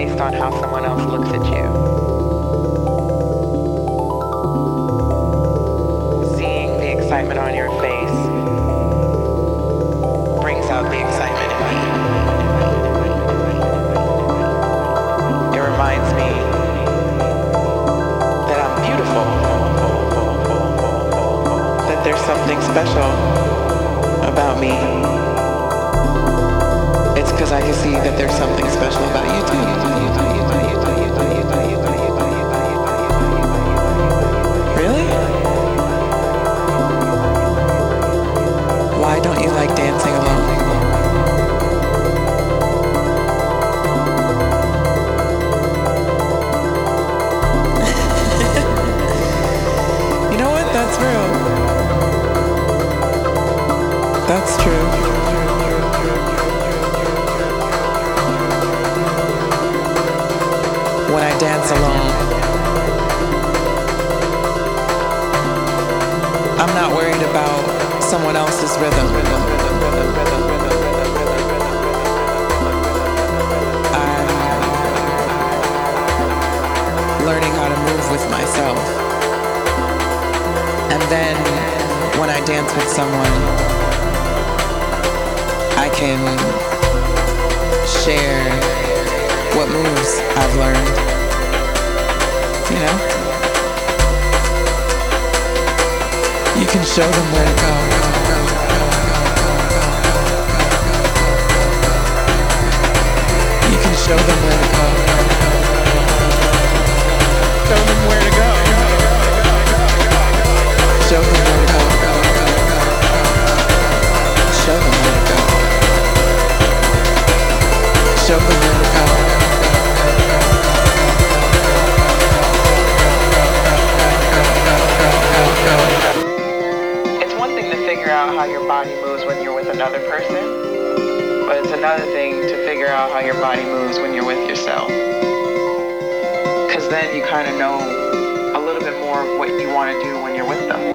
based on how someone else looks at you. Seeing the excitement on your face brings out the excitement in me. It reminds me that I'm beautiful, that there's something special about me. It's because I can see that there's something special about you too. Really? Why don't you like dancing alone? You know what? That's real. That's true. When I dance alone, I'm not worried about someone else's rhythm. I'm learning how to move with myself. And then when I dance with someone, I can share what moves I've learned. You know? You can show them where to go. You can show them where to go. Show them where to go. Show them where to go. Show them where to go. Show them where to go. It's one thing to figure out how your body moves when you're with another person, but it's another thing to figure out how your body moves when you're with yourself. Because then you kind of know a little bit more of what you want to do when you're with them.